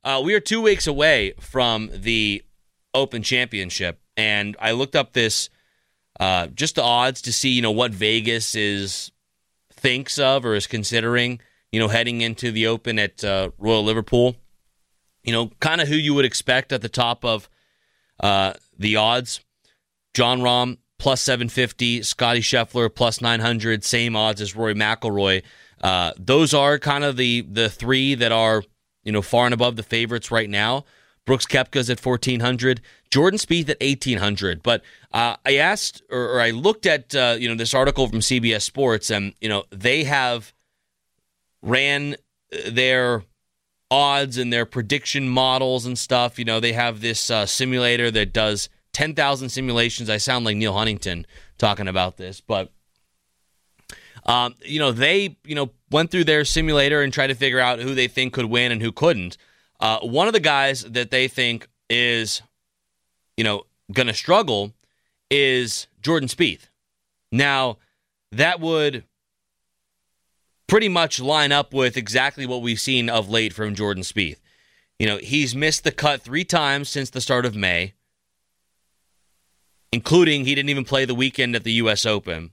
we are 2 weeks away from the Open Championship, and I looked up this, just the odds to see, what Vegas thinks of or is considering, heading into the Open at Royal Liverpool. Kind of who you would expect at the top of the odds. Jon Rahm, plus 750, Scottie Scheffler, plus 900, same odds as Rory McIlroy. Those are kind of the three that are, far and above the favorites right now. Brooks Koepka's at 1,400, Jordan Spieth at 1,800. But I asked, or I looked at, this article from CBS Sports, and, they have ran their odds and their prediction models and stuff. They have this simulator that does 10,000 simulations. I sound like Neil Huntington talking about this, but they went through their simulator and tried to figure out who they think could win and who couldn't. One of the guys that they think is, going to struggle is Jordan Spieth. Now, that would pretty much line up with exactly what we've seen of late from Jordan Spieth. He's missed the cut 3 times since the start of May, including he didn't even play the weekend at the U.S. Open.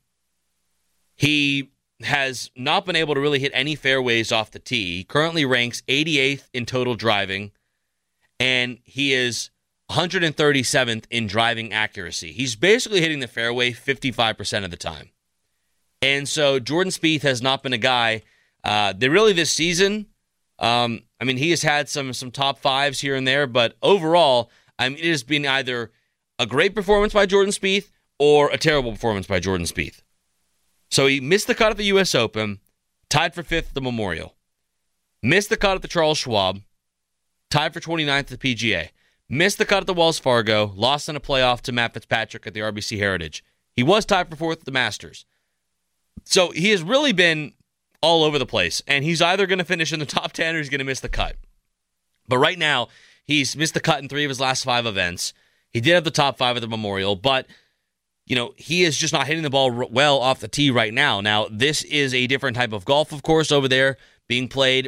He has not been able to really hit any fairways off the tee. He currently ranks 88th in total driving, and he is 137th in driving accuracy. He's basically hitting the fairway 55% of the time. And so Jordan Spieth has not been a guy that really this season, he has had some top fives here and there, but overall, it has been either a great performance by Jordan Spieth or a terrible performance by Jordan Spieth. So he missed the cut at the U.S. Open, tied for 5th at the Memorial. Missed the cut at the Charles Schwab, tied for 29th at the PGA. Missed the cut at the Wells Fargo, lost in a playoff to Matt Fitzpatrick at the RBC Heritage. He was tied for 4th at the Masters. So he has really been all over the place, and he's either going to finish in the top 10 or he's going to miss the cut. But right now, he's missed the cut in 3 of his last 5 events. He did have the top 5 at the Memorial, but he is just not hitting the ball well off the tee right now. Now, this is a different type of golf, of course, over there being played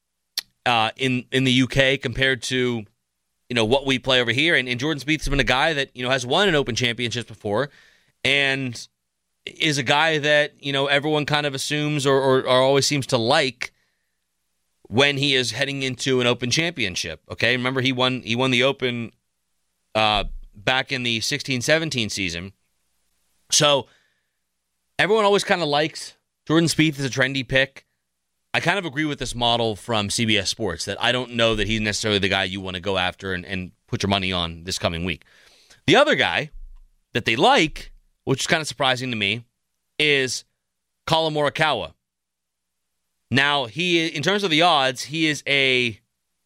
in the UK compared to what we play over here. And Jordan Spieth's been a guy that has won an Open Championship before, and is a guy that everyone kind of assumes or always seems to like when he is heading into an Open Championship. Okay, remember he won the Open back in the 16-17 season. So everyone always kind of likes Jordan Spieth as a trendy pick. I kind of agree with this model from CBS Sports that I don't know that he's necessarily the guy you want to go after and put your money on this coming week. The other guy that they like, which is kind of surprising to me, is Collin Morikawa. Now, in terms of the odds, he is a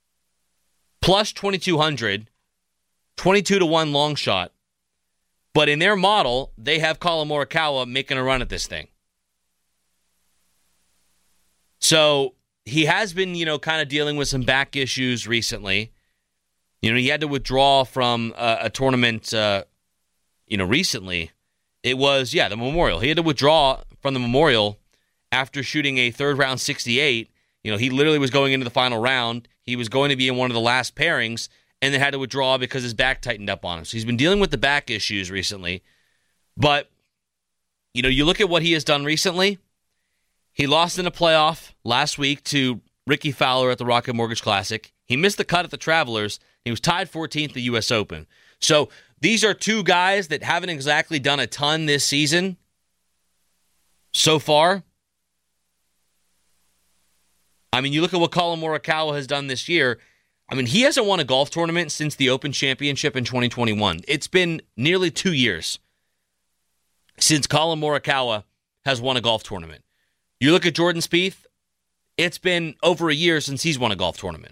plus 2,200, 22-1 long shot. But in their model, they have Collin Morikawa making a run at this thing. So he has been, kind of dealing with some back issues recently. He had to withdraw from a tournament, recently. It was, the Memorial. He had to withdraw from the Memorial after shooting a third-round 68. He literally was going into the final round. He was going to be in one of the last pairings, and then had to withdraw because his back tightened up on him. So he's been dealing with the back issues recently. But, you look at what he has done recently. He lost in a playoff last week to Ricky Fowler at the Rocket Mortgage Classic. He missed the cut at the Travelers. He was tied 14th at the U.S. Open. So these are 2 guys that haven't exactly done a ton this season so far. You look at what Collin Morikawa has done this year. He hasn't won a golf tournament since the Open Championship in 2021. It's been nearly 2 years since Collin Morikawa has won a golf tournament. You look at Jordan Spieth, it's been over a year since he's won a golf tournament.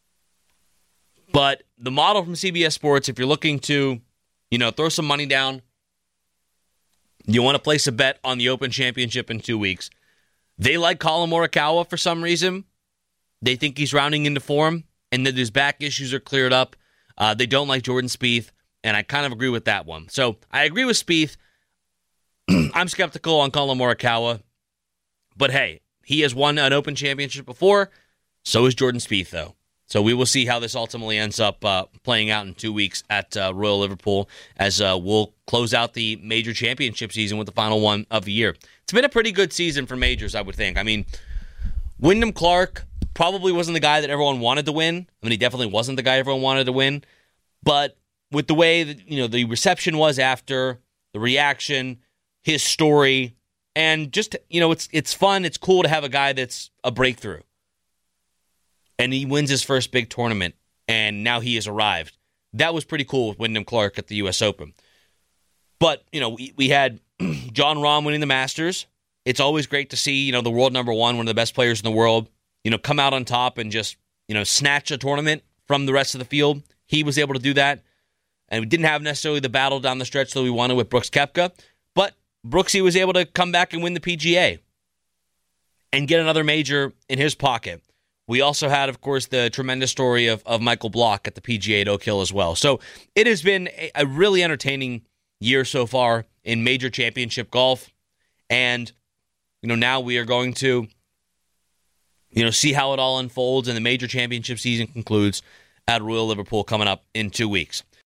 But the model from CBS Sports, if you're looking to, throw some money down, you want to place a bet on the Open Championship in 2 weeks, they like Collin Morikawa for some reason. They think he's rounding into form and that his back issues are cleared up. They don't like Jordan Spieth, and I kind of agree with that one. So I agree with Spieth. I'm skeptical on Collin Morikawa. But hey, he has won an Open Championship before. So is Jordan Spieth, though. So we will see how this ultimately ends up playing out in 2 weeks at Royal Liverpool as we'll close out the major championship season with the final one of the year. It's been a pretty good season for majors, I would think. I mean, Wyndham Clark probably wasn't the guy that everyone wanted to win. I mean, he definitely wasn't the guy everyone wanted to win. But with the way that, the reception was after, the reaction, his story, and just, it's fun, it's cool to have a guy that's a breakthrough. And he wins his first big tournament, and now he has arrived. That was pretty cool with Wyndham Clark at the U.S. Open. But, we had Jon Rahm winning the Masters. It's always great to see, the world number one of the best players in the world, come out on top and just, snatch a tournament from the rest of the field. He was able to do that. And we didn't have necessarily the battle down the stretch that we wanted with Brooks Koepka. But Brooksy was able to come back and win the PGA and get another major in his pocket. We also had, of course, the tremendous story of Michael Block at the PGA at Oak Hill as well. So it has been a really entertaining year so far in major championship golf. And, now we are going to, see how it all unfolds and the major championship season concludes at Royal Liverpool coming up in 2 weeks.